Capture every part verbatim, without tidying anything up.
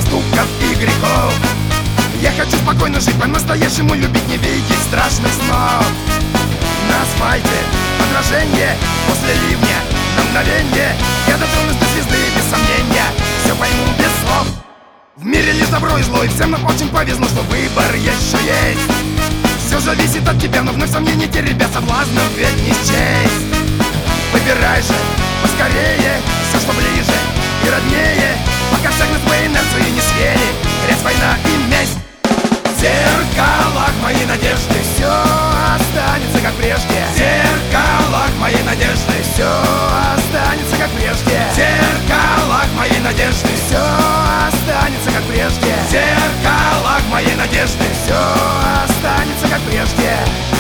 проступков и грехов. Я хочу спокойно жить, по-настоящему любить, не видеть страшных снов. На асфальте отражение после ливня, на мгновенье я дотронусь до звезды, без сомнения все пойму без слов. В мире лишь добро и зло, и всем нам очень повезло, что выбор еще есть. Все зависит от тебя, но вновь сомнения теребят, соблазнов ведь не счесть. Выбирай же поскорее все, что ближе и роднее, пока шагнут по инерции не свери грязь, война и месть. В зеркалах моей надежды все останется как прежде. В зеркалах моей надежды все останется как прежде. В зеркалах моей надежды все останется как прежде. В зеркалах моей надежды все останется как прежде.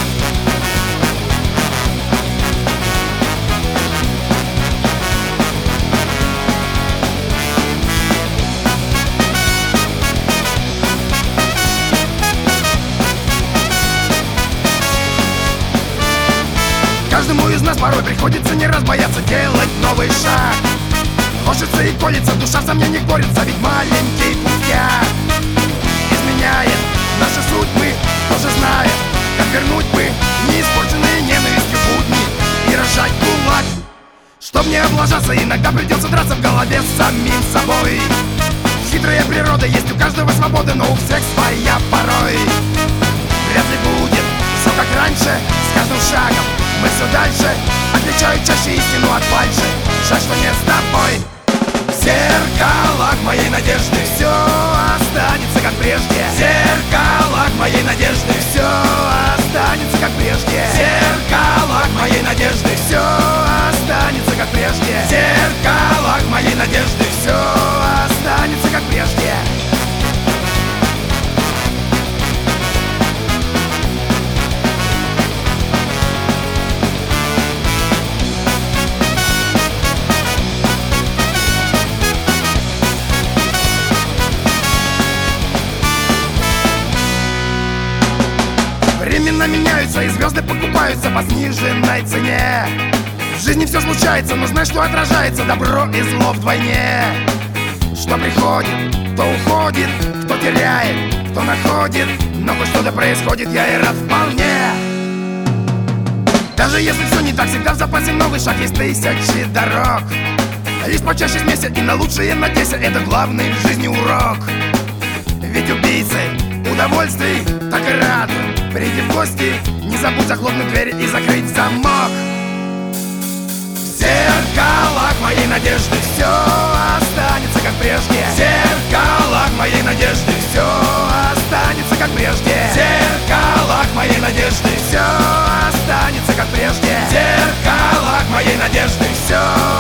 Каждому из нас порой приходится не раз бояться делать новый шаг. Хочется и колется, душа в сомнениях борется, ведь маленький пустяк изменяет наши судьбы, тоже знает, как вернуть бы неиспорченные ненавистью будни и разжать кулак. Чтоб не облажаться, иногда придется драться в голове с самим собой. Хитрая природа, есть у каждого свобода, но у всех своя порой. Вряд ли будет все как раньше, с каждым шагом мы все дальше. Отличаю чаще истину от фальши, жаль, что не с тобой. В зеркалах моей надежды все останется как прежде. В зеркалах моей надежды все останется как прежде. В зеркалах моей надежды все останется как прежде. В зеркалах моей надежды все останется как прежде. Времена меняются, и звезды покупаются по сниженной цене. В жизни все случается, но знай, что отражается добро и зло вдвойне. Что приходит, то уходит, кто теряет, кто находит, но хоть что-то происходит, я и рад вполне. Даже если все не так, всегда в запасе новый шаг, есть тысячи дорог. Лишь почаще смейся и на лучшее надейся, это главный в жизни урок. Ведь убийцы удовольствий так и рады. Приди в гости, не забудь захлопнуть дверь и закрыть замок. В зеркалах моей надежды все останется как прежде. В зеркалах моей надежды все останется как прежде. В зеркалах моей надежды все останется как прежде. В зеркалах моей надежды все